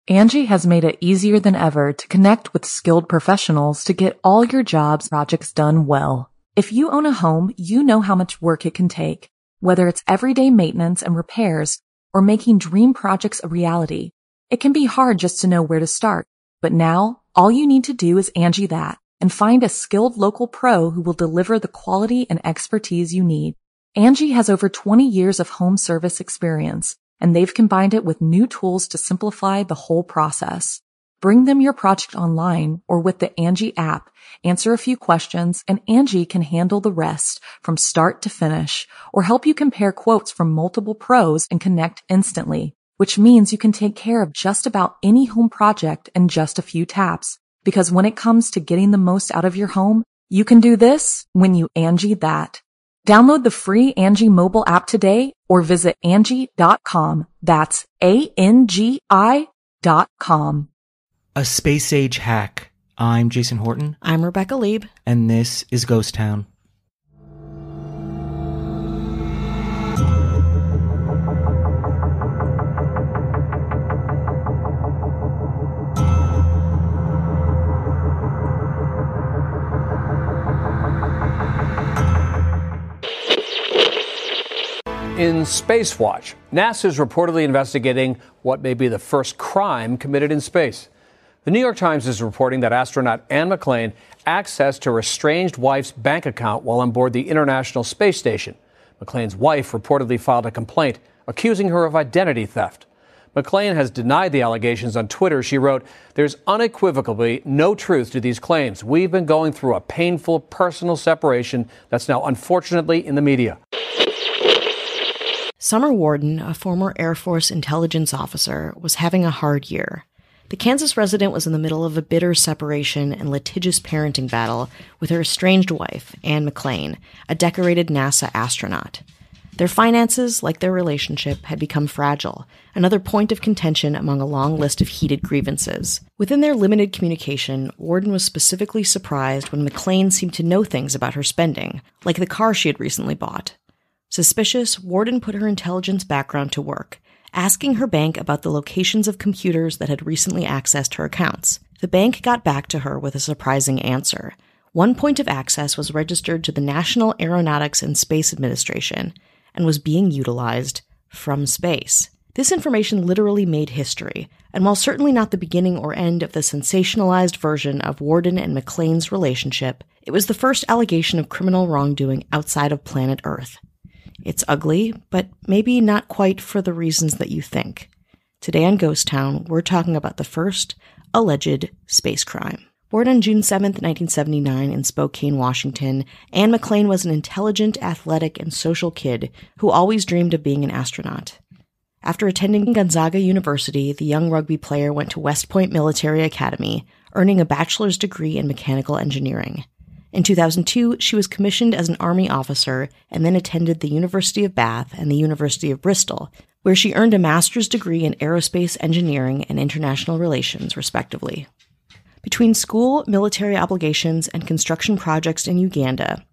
Angie has made it easier than ever to connect with skilled professionals to get all your jobs projects done well. If you own a home, you know how much work it can take, whether it's everyday maintenance and repairs or making dream projects a reality. It can be hard just to know where to start, but now all you need to do is Angie that and find a skilled local pro who will deliver the quality and expertise you need. Angie has over 20 years of home service experience, and they've combined it with new tools to simplify the whole process. Bring them your project online or with the Angie app, answer a few questions, and Angie can handle the rest from start to finish, or help you compare quotes from multiple pros and connect instantly, which means you can take care of just about any home project in just a few taps. Because when it comes to getting the most out of your home, you can do this when you Angie that. Download the free Angie mobile app today or visit Angie.com. That's ANGI.com. A Space Age Hack. I'm Jason Horton. I'm Rebecca Lieb. And this is Ghost Town. In Space Watch, NASA is reportedly investigating what may be the first crime committed in space. The New York Times is reporting that astronaut Anne McClain accessed her estranged wife's bank account while on board the International Space Station. McClain's wife reportedly filed a complaint accusing her of identity theft. McClain has denied the allegations on Twitter. She wrote, "There's unequivocally no truth to these claims. We've been going through a painful personal separation that's now unfortunately in the media." Summer Warden, a former Air Force intelligence officer, was having a hard year. The Kansas resident was in the middle of a bitter separation and litigious parenting battle with her estranged wife, Anne McClain, a decorated NASA astronaut. Their finances, like their relationship, had become fragile, another point of contention among a long list of heated grievances. Within their limited communication, Warden was specifically surprised when McClain seemed to know things about her spending, like the car she had recently bought. Suspicious, Warden put her intelligence background to work, asking her bank about the locations of computers that had recently accessed her accounts. The bank got back to her with a surprising answer. One point of access was registered to the National Aeronautics and Space Administration and was being utilized from space. This information literally made history, and while certainly not the beginning or end of the sensationalized version of Warden and McClain's relationship, it was the first allegation of criminal wrongdoing outside of planet Earth. It's ugly, but maybe not quite for the reasons that you think. Today on Ghost Town, we're talking about the first alleged space crime. Born on June 7, 1979 in Spokane, Washington, Anne McClain was an intelligent, athletic, and social kid who always dreamed of being an astronaut. After attending Gonzaga University, the young rugby player went to West Point Military Academy, earning a bachelor's degree in mechanical engineering. In 2002, she was commissioned as an Army officer and then attended the University of Bath and the University of Bristol, where she earned a master's degree in aerospace engineering and international relations, respectively. Between school, military obligations, and construction projects in Uganda,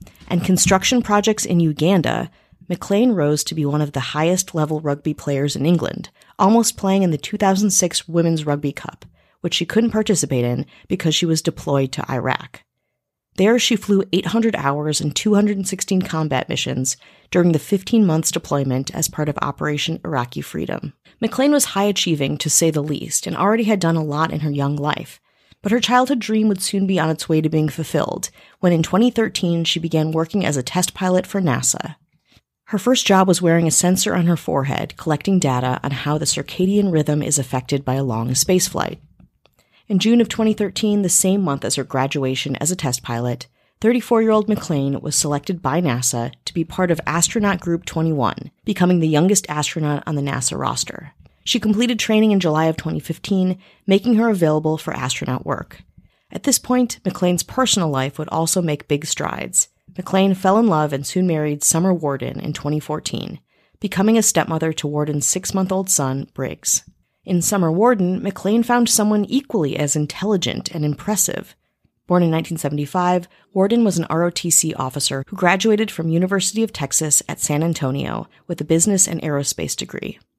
McClain rose to be one of the highest-level rugby players in England, almost playing in the 2006 Women's Rugby Cup, which she couldn't participate in because she was deployed to Iraq. There, she flew 800 hours and 216 combat missions during the 15 months deployment as part of Operation Iraqi Freedom. McClain was high-achieving, to say the least, and already had done a lot in her young life. But her childhood dream would soon be on its way to being fulfilled, when in 2013 she began working as a test pilot for NASA. Her first job was wearing a sensor on her forehead, collecting data on how the circadian rhythm is affected by a long spaceflight. In June of 2013, the same month as her graduation as a test pilot, 34-year-old McClain was selected by NASA to be part of Astronaut Group 21, becoming the youngest astronaut on the NASA roster. She completed training in July of 2015, making her available for astronaut work. At this point, McClain's personal life would also make big strides. McClain fell in love and soon married Summer Warden in 2014, becoming a stepmother to Warden's 6-month-old son, Briggs. In Summer Warden, McClain found someone equally as intelligent and impressive. Born in 1975, Warden was an ROTC officer who graduated from University of Texas at San Antonio with a business and aerospace degree.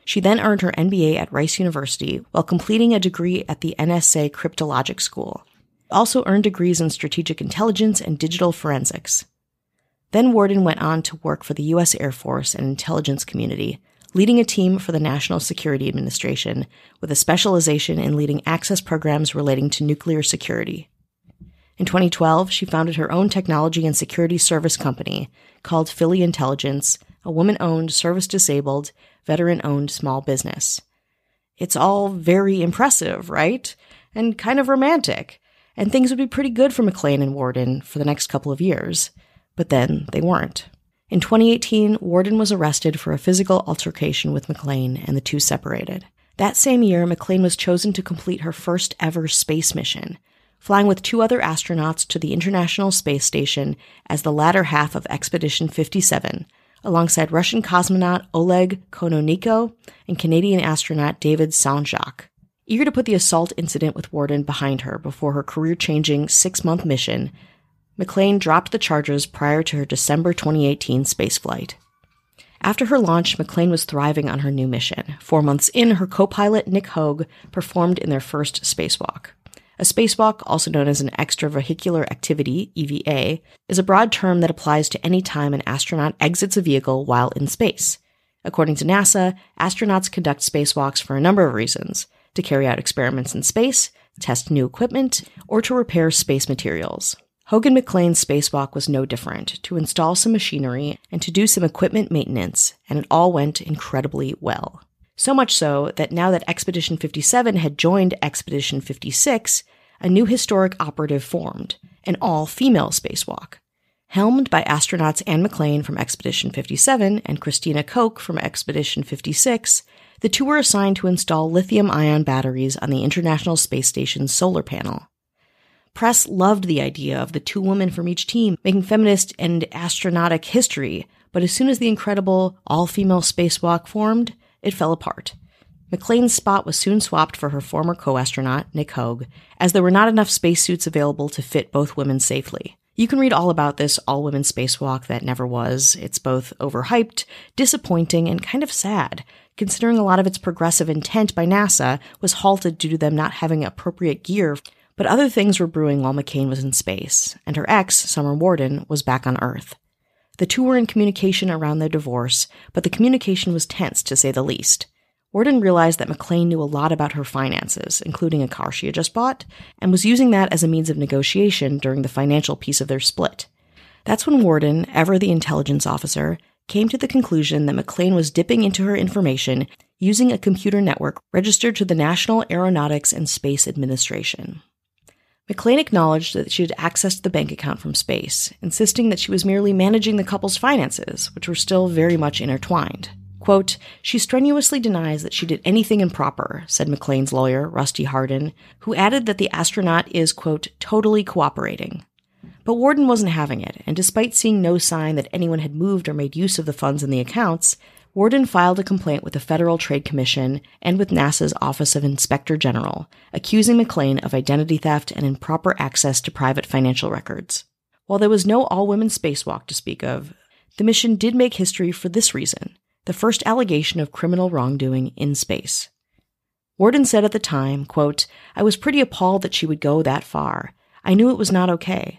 She then earned her MBA at Rice University while completing a degree at the NSA Cryptologic School. Also earned degrees in strategic intelligence and digital forensics. Then Worden went on to work for the U.S. Air Force and intelligence community, leading a team for the National Security Administration with a specialization in leading access programs relating to nuclear security. In 2012, she founded her own technology and security service company called Philly Intelligence, a woman-owned, service-disabled, veteran-owned small business. It's all very impressive, right? And kind of romantic. And things would be pretty good for McClain and Worden for the next couple of years. But then they weren't. In 2018, Worden was arrested for a physical altercation with McClain, and the two separated. That same year, McClain was chosen to complete her first ever space mission, flying with 2 other astronauts to the International Space Station as the latter half of Expedition 57, alongside Russian cosmonaut Oleg Kononenko and Canadian astronaut David Saint-Jacques. Eager to put the assault incident with Worden behind her before her career-changing 6-month mission, McClain dropped the charges prior to her December 2018 spaceflight. After her launch, McClain was thriving on her new mission. 4 months in, her co-pilot Nick Hogue performed in their first spacewalk. A spacewalk, also known as an extravehicular activity, EVA, is a broad term that applies to any time an astronaut exits a vehicle while in space. According to NASA, astronauts conduct spacewalks for a number of reasons: to carry out experiments in space, test new equipment, or to repair space materials. Hogue and McClain's spacewalk was no different, to install some machinery and to do some equipment maintenance, and it all went incredibly well. So much so that now that Expedition 57 had joined Expedition 56, a new historic operative formed, an all-female spacewalk. Helmed by astronauts Anne McClain from Expedition 57 and Christina Koch from Expedition 56, the two were assigned to install lithium-ion batteries on the International Space Station's solar panel. Press loved the idea of the 2 women from each team making feminist and astronautic history, but as soon as the incredible all-female spacewalk formed, it fell apart. McClain's spot was soon swapped for her former co-astronaut, Nick Hogue, as there were not enough spacesuits available to fit both women safely. You can read all about this all-women spacewalk that never was. It's both overhyped, disappointing, and kind of sad, considering a lot of its progressive intent by NASA was halted due to them not having appropriate gear. But other things were brewing while McClain was in space, and her ex, Summer Worden, was back on Earth. The two were in communication around their divorce, but the communication was tense, to say the least. Worden realized that McClain knew a lot about her finances, including a car she had just bought, and was using that as a means of negotiation during the financial piece of their split. That's when Worden, ever the intelligence officer, came to the conclusion that McClain was dipping into her information using a computer network registered to the National Aeronautics and Space Administration. McClain acknowledged that she had accessed the bank account from space, insisting that she was merely managing the couple's finances, which were still very much intertwined. Quote, "She strenuously denies that she did anything improper," said McClain's lawyer, Rusty Hardin, who added that the astronaut is, quote, "totally cooperating." But Worden wasn't having it, and despite seeing no sign that anyone had moved or made use of the funds in the accounts, Worden filed a complaint with the Federal Trade Commission and with NASA's Office of Inspector General, accusing McClain of identity theft and improper access to private financial records. While there was no all-women spacewalk to speak of, the mission did make history for this reason: the first allegation of criminal wrongdoing in space. Worden said at the time, quote, "I was pretty appalled that she would go that far. I knew it was not okay."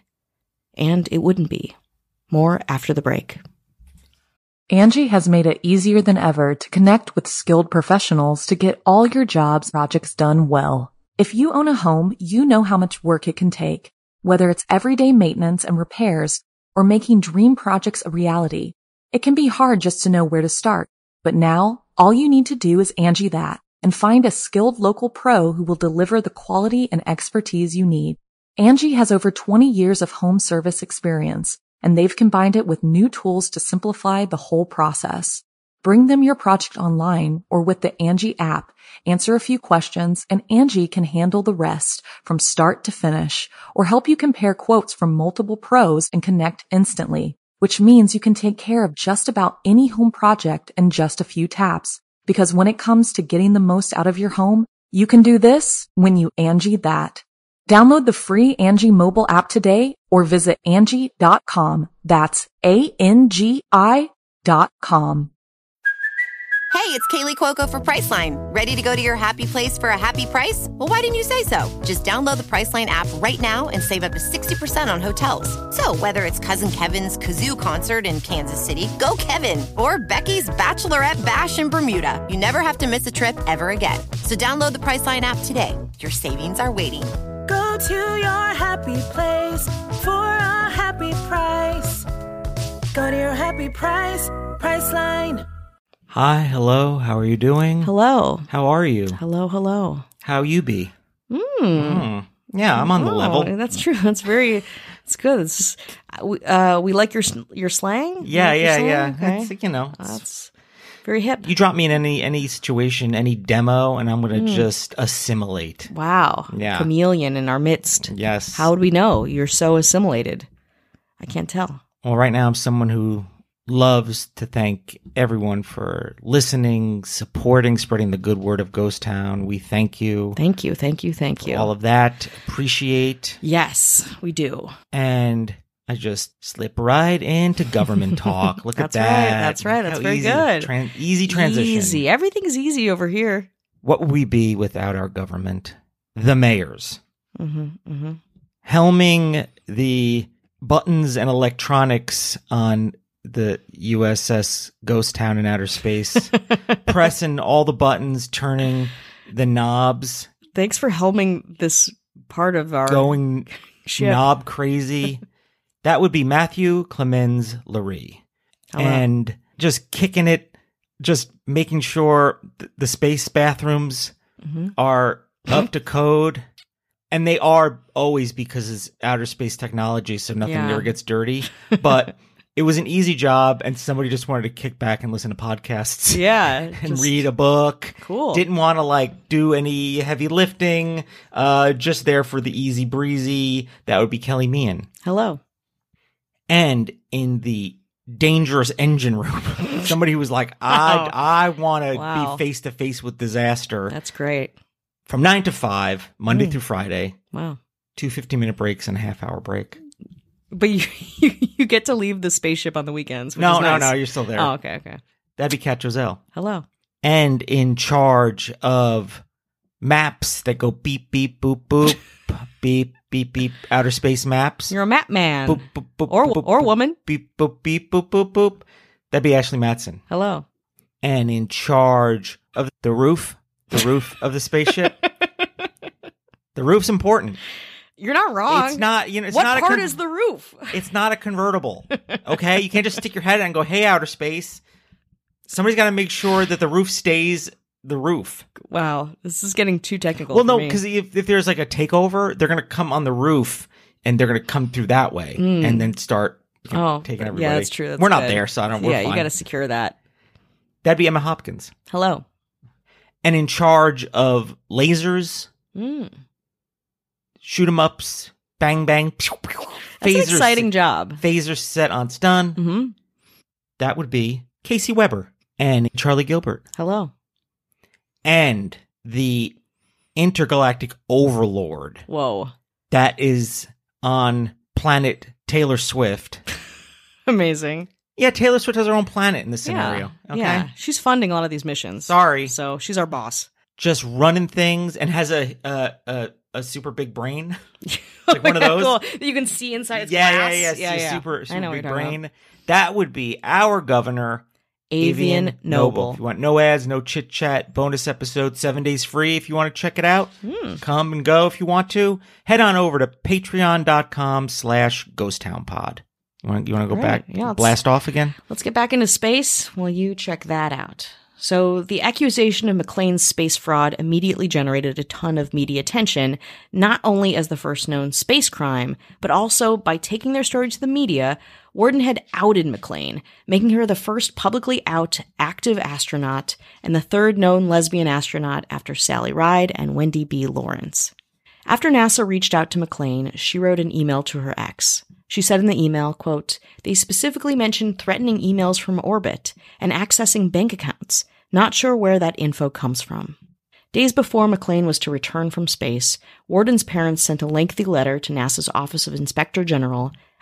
And it wouldn't be. More after the break. Angie has made it easier than ever to connect with skilled professionals to get all your jobs projects done well. If you own a home, you know how much work it can take, whether it's everyday maintenance and repairs or making dream projects a reality. It can be hard just to know where to start, but now all you need to do is Angie that and find a skilled local pro who will deliver the quality and expertise you need. Angie has over 20 years of home service experience, and they've combined it with new tools to simplify the whole process. Bring them your project online or with the Angie app, answer a few questions, and Angie can handle the rest from start to finish, or help you compare quotes from multiple pros and connect instantly, which means you can take care of just about any home project in just a few taps. Because when it comes to getting the most out of your home, you can do this when you Angie that. Download the free Angie mobile app today or visit Angie.com. That's ANGI.com. Hey, it's Kaylee Cuoco for Priceline. Ready to go to your happy place for a happy price? Well, why didn't you say so? Just download the Priceline app right now and save up to 60% on hotels. So whether it's Cousin Kevin's Kazoo Concert in Kansas City, go Kevin, or Becky's Bachelorette Bash in Bermuda, you never have to miss a trip ever again. So download the Priceline app today. Your savings are waiting. Go to your happy place for a happy price. Go to your happy price, Priceline. Hi, hello, how are you doing? Hello. How are you? Hello, hello. How you be? Yeah, I'm on the level. That's true. That's very, it's good. It's just, we like your slang? Yeah, You like your slang? yeah. Okay. It's, you know, That's very hip. you drop me in any situation, any demo, and I'm going to just assimilate. Wow. Yeah. Chameleon in our midst. Yes. How would we know? You're so assimilated. I can't tell. Well, right now I'm someone who loves to thank everyone for listening, supporting, spreading the good word of Ghost Town. We thank you. Thank you. Thank you. Thank you. All of that. Appreciate. Yes, we do. And I just slip right into government talk. Look at That's right. that. That's right. That's How very easy. good. Easy transition. Easy. Everything's easy over here. What would we be without our government? The mayors. Mm-hmm. Helming the buttons and electronics on the USS Ghost Town in outer space. Pressing all the buttons, turning the knobs. Thanks for helming this part of our Going ship. knob crazy. That would be Matthew Clemens Lurie. Hello. And just kicking it, just making sure the space bathrooms are up to code. And they are always, because it's outer space technology, so nothing Yeah. ever gets dirty. But it was an easy job, and somebody just wanted to kick back and listen to podcasts. Yeah. And just- read a book. Cool. Didn't want to do any heavy lifting. Just there for the easy breezy. That would be Kelly Meehan. Hello. And in the dangerous engine room, somebody who was like, I want to Wow. be face to face with disaster. That's great. From 9 to 5, Monday through Friday, Wow. 2 15-minute breaks and a half-hour break. But you get to leave the spaceship on the weekends. Which No, is nice. you're still there. Oh, okay. That'd be Kat Joselle. Hello. And in charge of maps that go beep, beep, boop, boop, beep, beep, beep, outer space maps. You're a map man. Boop, boop, boop, Or boop, or boop, woman. Beep, boop, beep, boop, boop, boop. That'd be Ashley Matson. Hello. And in charge of the roof of the spaceship. The roof's important. You're not wrong. It's not, it's what not part is the roof? It's not a convertible. Okay? You can't just stick your head in and go, hey, outer space. Somebody's got to make sure that the roof stays the roof. Wow, this is getting too technical. Well, for no, me. because if there's a takeover, they're going to come on the roof and they're going to come through that way and then start taking everybody. Yeah, that's true. That's we're not good. there, so I don't. We're Yeah, fine. you got to secure that. That'd be Emma Hopkins. Hello. And in charge of lasers, shoot 'em ups, bang bang, pew, pew, That's an exciting job. Phaser set on stun. Mm-hmm. That would be Casey Weber and Charlie Gilbert. Hello. And the intergalactic overlord Whoa. that is on planet Taylor Swift. Amazing. Yeah, Taylor Swift has her own planet in this scenario. Yeah. Okay. Yeah. She's funding a lot of these missions. Sorry. So she's our boss. Just running things and has a super big brain. Like one of those. Cool. You can see inside its Yeah, glass. yeah. It's a super I know what big you're talking brain. about. That would be our governor, Avian Noble. If you want no ads, no chit chat, bonus episode, 7 days free. If you want to check it out, come and go if you want to. Head on over to patreon.com/ghosttownpod. You want to go Great. back, Yeah, blast off again? Let's get back into space. Well, you check that out. So the accusation of McClane's space fraud immediately generated a ton of media attention, not only as the first known space crime, but also by taking their story to the media. Worden had outed McClane, making her the first publicly out active astronaut and the third known lesbian astronaut after Sally Ride and Wendy B. Lawrence. After NASA reached out to McClane, she wrote an email to her ex. She said in the email, quote, "They specifically mentioned threatening emails from orbit and accessing bank accounts. Not sure where that info comes from." Days before McClane was to return from space, Worden's parents sent a lengthy letter to NASA's Office of Inspector General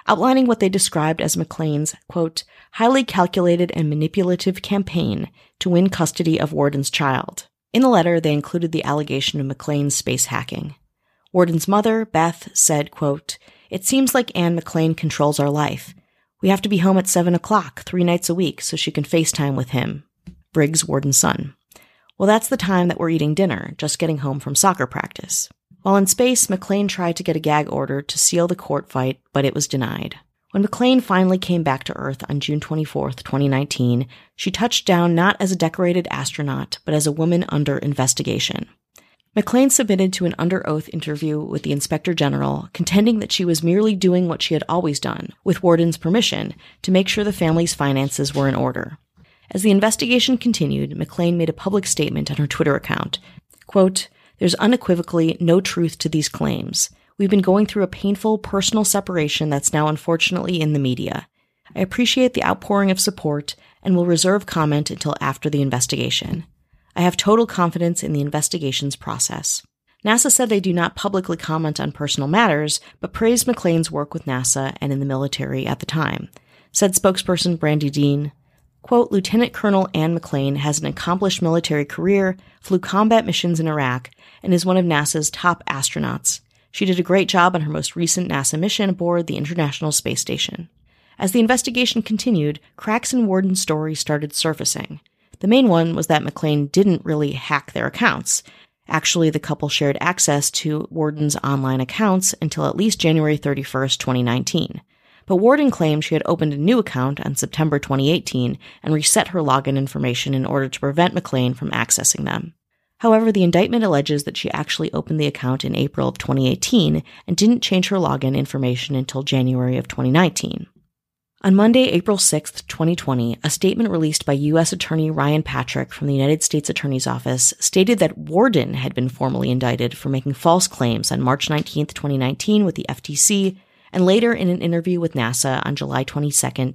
outlining what they described as McClain's, quote, highly calculated and manipulative campaign to win custody of Worden's child. In the letter, they included the allegation of McClain's space hacking. Worden's mother, Beth, said, quote, it seems like Anne McClain controls our life. We have to be home at 7 o'clock, 3 nights a week, so she can FaceTime with him. Briggs, Worden's son. Well, that's the time that we're eating dinner, just getting home from soccer practice. While in space, McClain tried to get a gag order to seal the court fight, but it was denied. When McClain finally came back to Earth on June 24, 2019, she touched down not as a decorated astronaut, but as a woman under investigation. McClain submitted to an under-oath interview with the Inspector General, contending that she was merely doing what she had always done, with Worden's permission, to make sure the family's finances were in order. As the investigation continued, McClain made a public statement on her Twitter account. Quote, there's unequivocally no truth to these claims. We've been going through a painful personal separation that's now unfortunately in the media. I appreciate the outpouring of support and will reserve comment until after the investigation. I have total confidence in the investigation's process. NASA said they do not publicly comment on personal matters, but praised McClain's work with NASA and in the military at the time. Said spokesperson Brandy Dean, quote, Lieutenant Colonel Anne McClain has an accomplished military career, flew combat missions in Iraq, and is one of NASA's top astronauts. She did a great job on her most recent NASA mission aboard the International Space Station. As the investigation continued, cracks in Worden's story started surfacing. The main one was that McClain didn't really hack their accounts. Actually, the couple shared access to Worden's online accounts until at least January 31st, 2019. But Worden claimed she had opened a new account on September 2018 and reset her login information in order to prevent McClain from accessing them. However, the indictment alleges that she actually opened the account in April of 2018 and didn't change her login information until January of 2019. On Monday, April 6, 2020, a statement released by U.S. Attorney Ryan Patrick from the United States Attorney's Office stated that Worden had been formally indicted for making false claims on March 19, 2019 with the FTC, and later in an interview with NASA on July 22,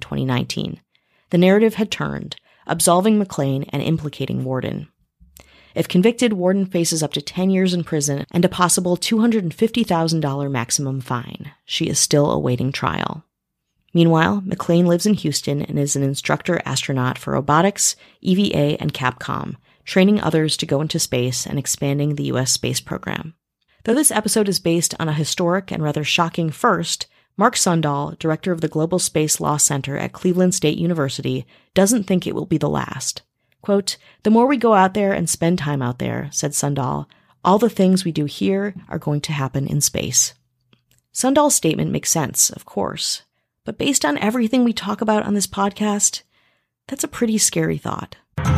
2019. The narrative had turned, absolving McClain and implicating Worden. If convicted, Worden faces up to 10 years in prison and a possible $250,000 maximum fine. She is still awaiting trial. Meanwhile, McClain lives in Houston and is an instructor astronaut for robotics, EVA, and Capcom, training others to go into space and expanding the U.S. space program. Though this episode is based on a historic and rather shocking first, Mark Sundahl, director of the Global Space Law Center at Cleveland State University, doesn't think it will be the last. Quote, the more we go out there and spend time out there, said Sundahl, all the things we do here are going to happen in space. Sundahl's statement makes sense, of course, but based on everything we talk about on this podcast, that's a pretty scary thought.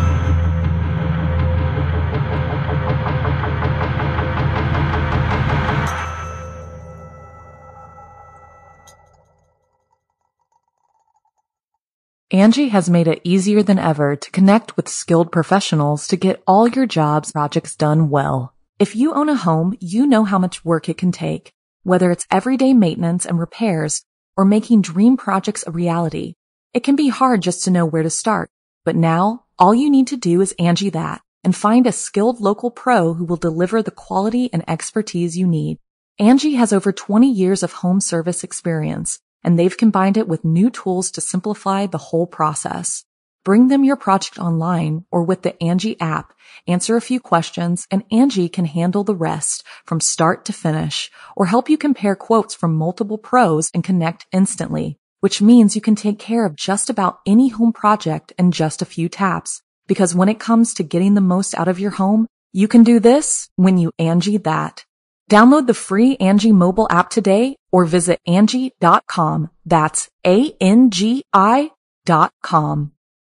Angie has made it easier than ever to connect with skilled professionals to get all your jobs projects done well. If you own a home, you know how much work it can take, whether it's everyday maintenance and repairs or making dream projects a reality. It can be hard just to know where to start, but now all you need to do is Angie that and find a skilled local pro who will deliver the quality and expertise you need. Angie has over 20 years of home service experience, and they've combined it with new tools to simplify the whole process. Bring them your project online or with the Angie app, answer a few questions, and Angie can handle the rest from start to finish, or help you compare quotes from multiple pros and connect instantly, which means you can take care of just about any home project in just a few taps. Because when it comes to getting the most out of your home, you can do this when you Angie that. Download the free Angie mobile app today or visit Angie.com. That's ANGI.com.